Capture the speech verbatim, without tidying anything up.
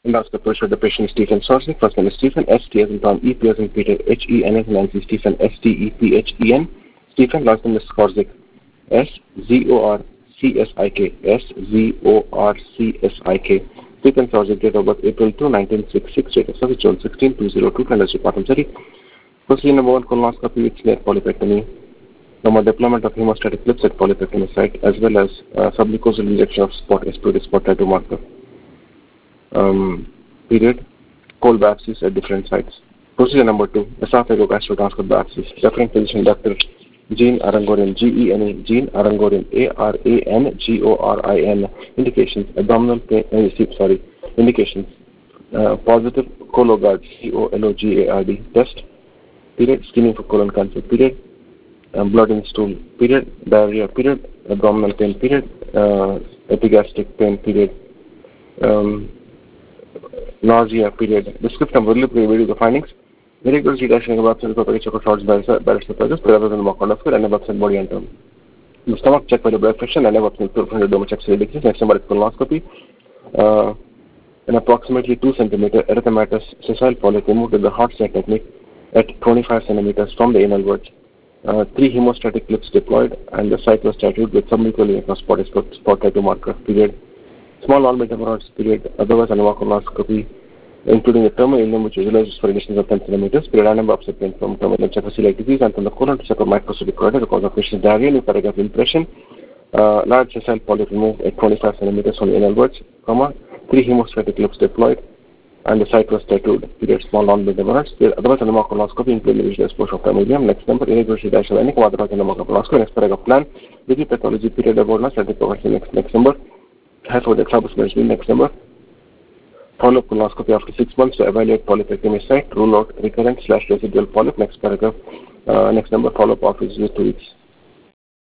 Endoscopy showed the patient Stephen Sorzik. First name is Stephen, S T as in Tom, E P as in Peter, H E N as in Nancy, Stephen, S T E P H E N. Stephen, last name is Sorzik, S Z O R C S I K, S Z O R C S I K. Stephen Sorzik, date of birth April second, nineteen sixty-six, date of service June sixteenth, two thousand two, Candles Department City. Procedure number one, colonoscopy with snare polypectomy. Number deployment of hemostatic clips at polypectomy site, as well as uh, submucosal injection of spot S P D spot tattoo marker. Um, period. Cold biopsies at different sites. Procedure number two, esophagogastroscopy biopsies. Referring physician Doctor Jean Arangorin, G E N E, Jean Arangorin, A R A N G O R I N. Indications, abdominal pain, uh, sorry, indications, uh, positive Cologuard, C O L O G A R D test, period, screening for colon cancer, period, um, blood in stool, period, diarrhea, period, abdominal pain, period, uh, epigastric pain, period, um, nausea, period. The script number will review the findings. Very good reduction of absent chocolate shorts by barrister purchase, prevalence in the mock underscore, and absent body and term. The stomach check by the blood pressure, and absent two hundred doma checks decrease. Next number is colonoscopy. Uh, an approximately two centimeter erythematous sessile polyp removed with the hot snare technique at twenty-five centimeters from the anal verge. Uh, three hemostatic clips deployed, and the site was tattooed with submucosal spot spot tattoo marker. Period. Small non-beta hemorrhoids. Period. Otherwise, anemia colonoscopy, including the terminal ileum, which visualizes for additions of ten centimeters. Period. Random upset pain from terminal cephalic disease and from the colon to check of microscopic corridor because of patient's diarrhea, new paragraph impression. Uh, large sessile polyp removed at twenty-five centimeters from the anal verge, comma, three hemostatic clips deployed, and the site was tattooed. Period. Small non-beta hemorrhoids. Otherwise, anemia colonoscopy, including the visual exposure of terminal ileum. Next number, irregularity dash of any otherwise anemia colonoscopy. Next paragraph plan. With the pathology, period about not static coverage. Next next number. Hyphoid establishment. Next number. Follow-up colonoscopy after six months to evaluate polypectomy site. Rule out recurrent slash residual polyp. Next paragraph. Uh, next number. Follow-up after two weeks.